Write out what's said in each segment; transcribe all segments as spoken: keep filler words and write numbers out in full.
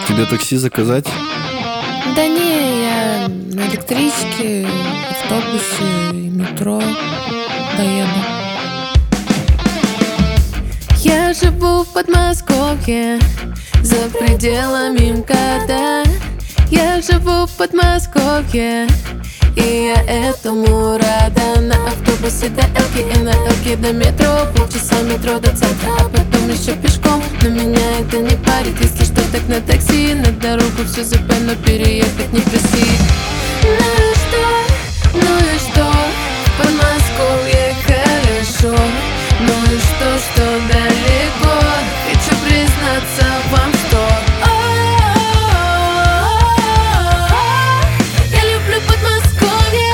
Тебе такси заказать? Да не, я на электричке, автобусе и метро доеду. Я живу в Подмосковье, за пределами МКАДа. Я живу в Подмосковье, и я этому рада. На автобусе до Элки и на Элке до метро. Полчаса метро до центра, а потом еще пешком. Но меня это не парит, если что, так на такси. На дорогу все запять, но переехать не проси. Ну и что, ну и что, в Подмосковье хорошо. Ну и что, что далеко, хочу признаться вам, что я люблю Подмосковье.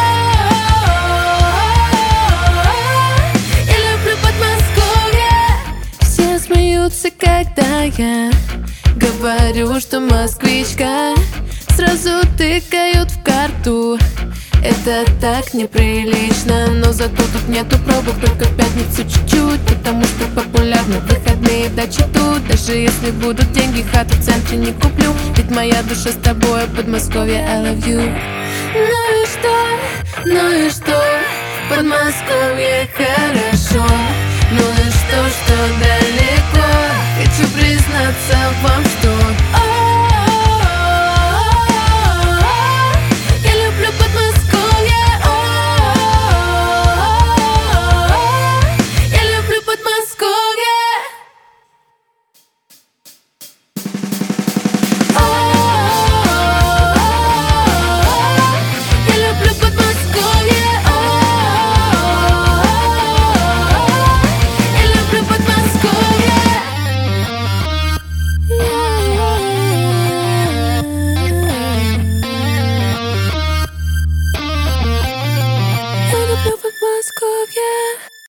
Я люблю Подмосковье. Все смеются, когда я говорю, что москвичка. Сразу тыкают в карту. Это так неприлично, но зато тут нету пробок, только в пятницу чуть-чуть. Потому что популярны выходные дачи тут. Даже если будут деньги, хату в центре не куплю. Ведь моя душа с тобой, Подмосковье, I love you. Ну и что, ну и что, в Подмосковье хорошо. Ну и что, что далеко, хочу признаться вам, что